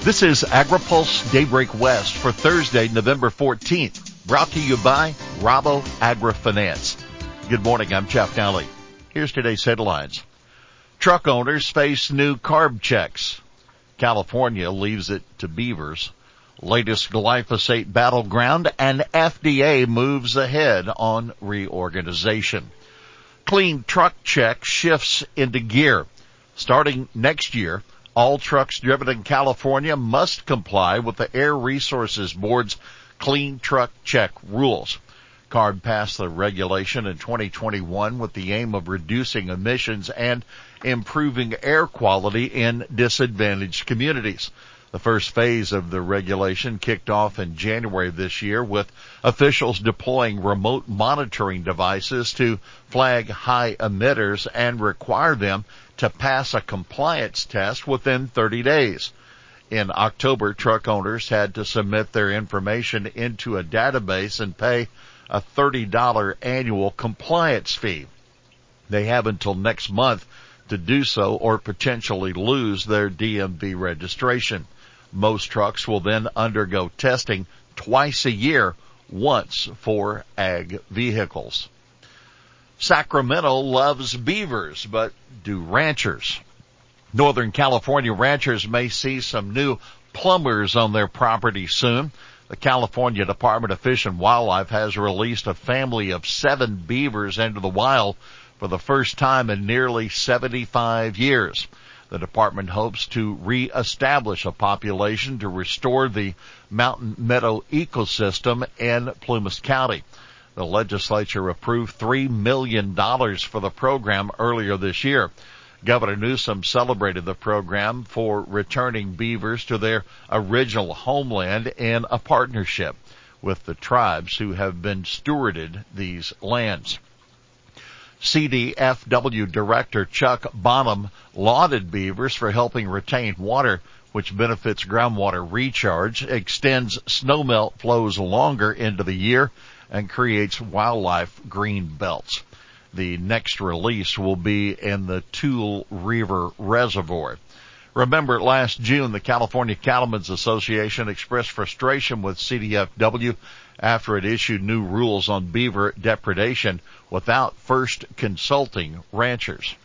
This is AgriPulse Daybreak West for Thursday, November 14th, brought to you by Rabo AgriFinance. Good morning, I'm Jeff Nally. Here's today's headlines. Truck owners face new carb checks. California leaves it to beavers. Latest glyphosate battleground, and FDA moves ahead on reorganization. Clean truck check shifts into gear. Starting next year, all trucks driven in California must comply with the Air Resources Board's Clean Truck Check rules. CARB passed the regulation in 2021 with the aim of reducing emissions and improving air quality in disadvantaged communities. The first phase of the regulation kicked off in January of this year, with officials deploying remote monitoring devices to flag high emitters and require them to pass a compliance test within 30 days. In October, truck owners had to submit their information into a database and pay a $30 annual compliance fee. They have until next month to do so or potentially lose their DMV registration. Most trucks will then undergo testing twice a year, once for ag vehicles. Sacramento loves beavers, but do ranchers? Northern California ranchers may see some new plumbers on their property soon. The California Department of Fish and Wildlife has released a family of 7 beavers into the wild for the first time in nearly 75 years. The department hopes to reestablish a population to restore the mountain meadow ecosystem in Plumas County. The legislature approved $3 million for the program earlier this year. Governor Newsom celebrated the program for returning beavers to their original homeland in a partnership with the tribes who have been stewarded these lands. CDFW Director Chuck Bonham lauded beavers for helping retain water, which benefits groundwater recharge, extends snowmelt flows longer into the year, and creates wildlife green belts. The next release will be in the Tule River Reservoir. Remember, last June, the California Cattlemen's Association expressed frustration with CDFW after it issued new rules on beaver depredation without first consulting ranchers.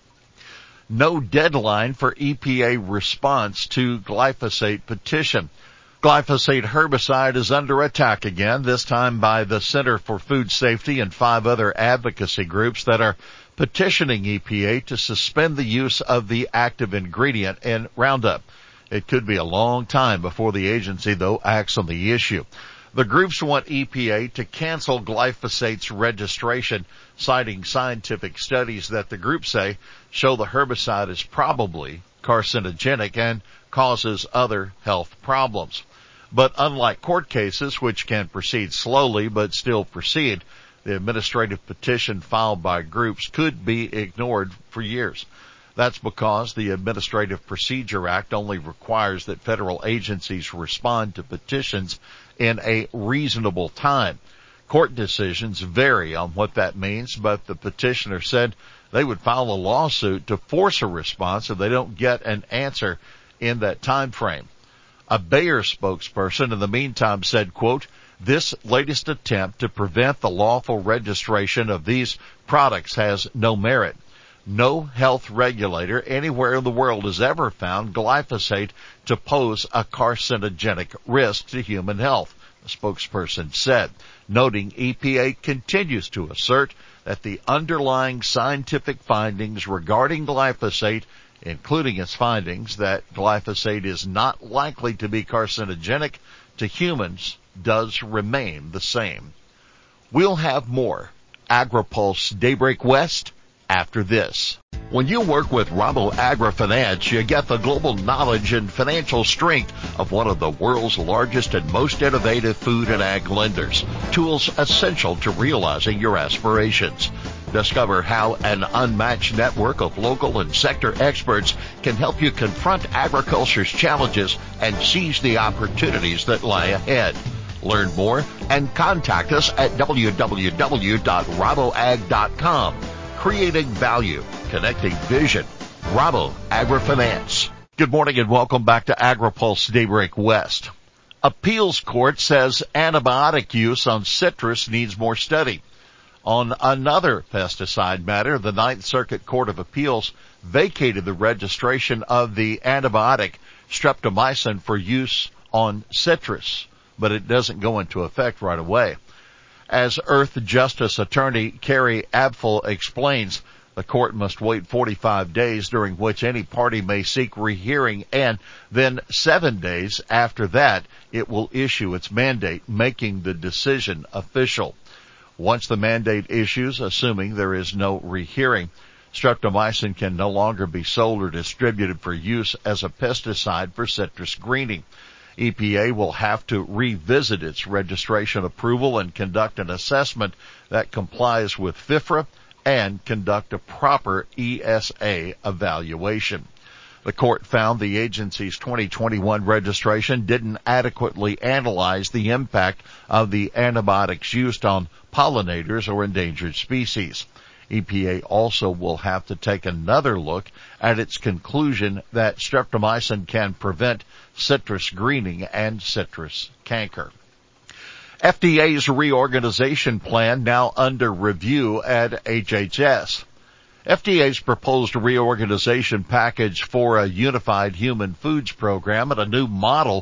No deadline for EPA response to glyphosate petition. Glyphosate herbicide is under attack again, this time by the Center for Food Safety and 5 other advocacy groups that are petitioning EPA to suspend the use of the active ingredient in Roundup. It could be a long time before the agency, though, acts on the issue. The groups want EPA to cancel glyphosate's registration, citing scientific studies that the groups say show the herbicide is probably carcinogenic and causes other health problems. But unlike court cases, which can proceed slowly but still proceed, the administrative petition filed by groups could be ignored for years. That's because the Administrative Procedure Act only requires that federal agencies respond to petitions in a reasonable time. Court decisions vary on what that means, but the petitioner said they would file a lawsuit to force a response if they don't get an answer in that time frame. A Bayer spokesperson in the meantime said, quote, "This latest attempt to prevent the lawful registration of these products has no merit. No health regulator anywhere in the world has ever found glyphosate to pose a carcinogenic risk to human health," the spokesperson said, noting EPA continues to assert that the underlying scientific findings regarding glyphosate, including its findings that glyphosate is not likely to be carcinogenic to humans, does remain the same. We'll have more AgriPulse Daybreak West after this. When you work with Rabo AgriFinance, you get the global knowledge and financial strength of one of the world's largest and most innovative food and ag lenders. Tools essential to realizing your aspirations. Discover how an unmatched network of local and sector experts can help you confront agriculture's challenges and seize the opportunities that lie ahead. Learn more and contact us at www.raboag.com. Creating value, connecting vision. Rabo AgriFinance. Good morning and welcome back to AgriPulse Daybreak West. Appeals court says antibiotic use on citrus needs more study. On another pesticide matter, the Ninth Circuit Court of Appeals vacated the registration of the antibiotic streptomycin for use on citrus, but it doesn't go into effect right away. As Earth Justice Attorney Carrie Abful explains, the court must wait 45 days during which any party may seek rehearing, and then 7 days after that it will issue its mandate, making the decision official. Once the mandate issues, assuming there is no rehearing, streptomycin can no longer be sold or distributed for use as a pesticide for citrus greening. EPA will have to revisit its registration approval and conduct an assessment that complies with FIFRA and conduct a proper ESA evaluation. The court found the agency's 2021 registration didn't adequately analyze the impact of the antibiotics used on pollinators or endangered species. EPA also will have to take another look at its conclusion that streptomycin can prevent citrus greening and citrus canker. FDA's reorganization plan now under review at HHS. FDA's proposed reorganization package for a unified human foods program and a new model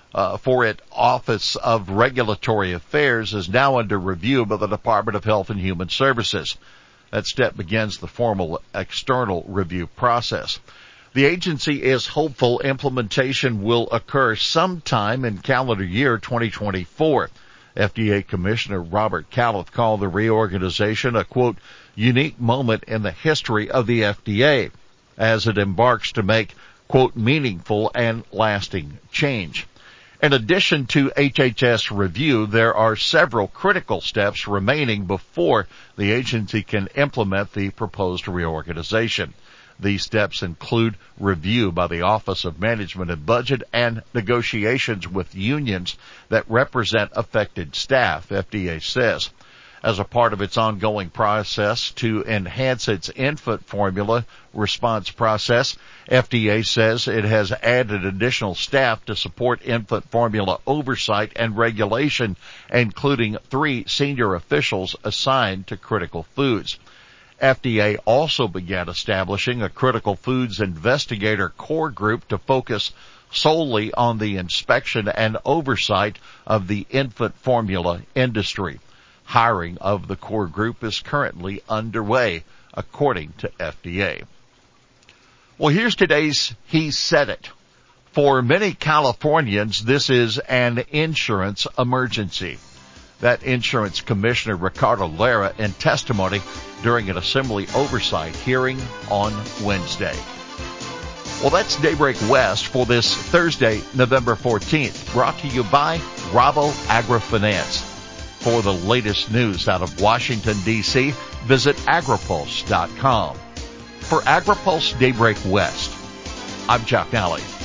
for its Office of Regulatory Affairs is now under review by the Department of Health and Human Services. That step begins the formal external review process. The agency is hopeful implementation will occur sometime in calendar year 2024. FDA Commissioner Robert Califf called the reorganization a, quote, unique moment in the history of the FDA as it embarks to make, quote, meaningful and lasting change. In addition to HHS review, there are several critical steps remaining before the agency can implement the proposed reorganization. These steps include review by the Office of Management and Budget and negotiations with unions that represent affected staff, FDA says. As a part of its ongoing process to enhance its infant formula response process, FDA says it has added additional staff to support infant formula oversight and regulation, including 3 senior officials assigned to critical foods. FDA also began establishing a critical foods investigator core group to focus solely on the inspection and oversight of the infant formula industry. Hiring of the core group is currently underway, according to FDA. Well, here's today's He Said It. For many Californians, this is an insurance emergency. That insurance commissioner, Ricardo Lara, in testimony during an Assembly oversight hearing on Wednesday. Well, that's Daybreak West for this Thursday, November 14th, brought to you by Rabo AgriFinance. For the latest news out of Washington, D.C., visit agripulse.com. For AgriPulse Daybreak West, I'm Chuck Nally.